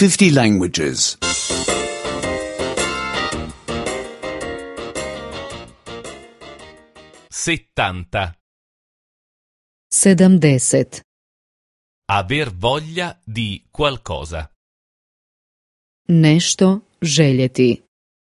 50 languages. 70. 70. Aver voglia di qualcosa. Nešto željeti.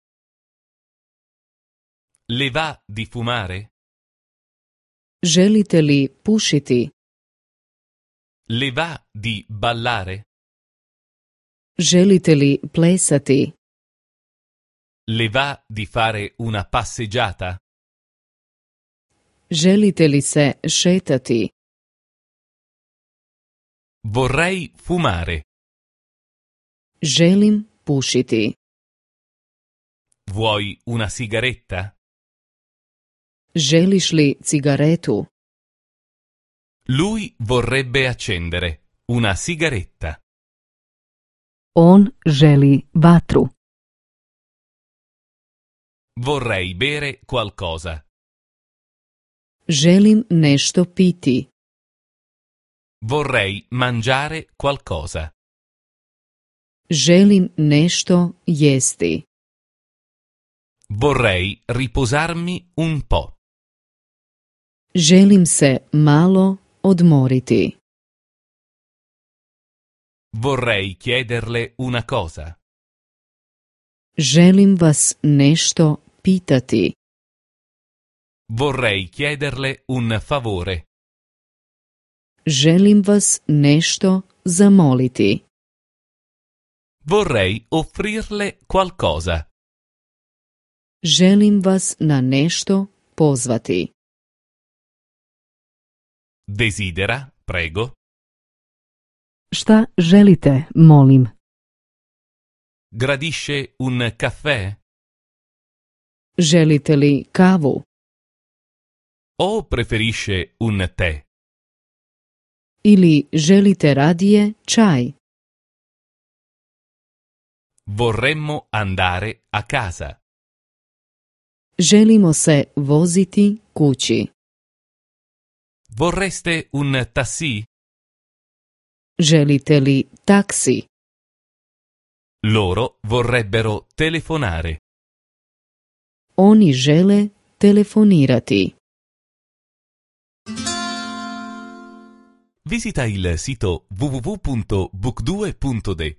Le va di fumare? Želite li pušiti? Le va di ballare? Želite li plesati? Le va di fare una passeggiata? Želite li se šetati? Vorrei fumare. Želim pušiti. Vuoi una sigaretta? Želiš li cigaretu? Lui vorrebbe accendere una sigaretta. On želi vatru. Vorrei bere qualcosa. Želim nešto piti. Vorrei mangiare qualcosa. Želim nešto jesti. Vorrei riposarmi un po'. Želim se malo odmoriti. Vorrei chiederle una cosa. Želim vas nešto pitati. Vorrei chiederle un favore. Želim vas nešto zamoliti. Vorrei offrirle qualcosa. Želim vas na nešto pozvati. Desidera, prego. Šta želite, molim? Gradisce un caffè? Želite li kavu? O preferisce un tè? Ili želite radije čaj? Vorremmo andare a casa. Želimo se voziti kući. Vorreste un taxi? Želite li taksi? Loro vorrebbero telefonare. Oni žele telefonirati. Visita il sito www.book2.de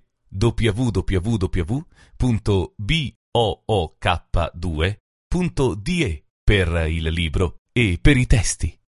www.book2.de per il libro e per i testi.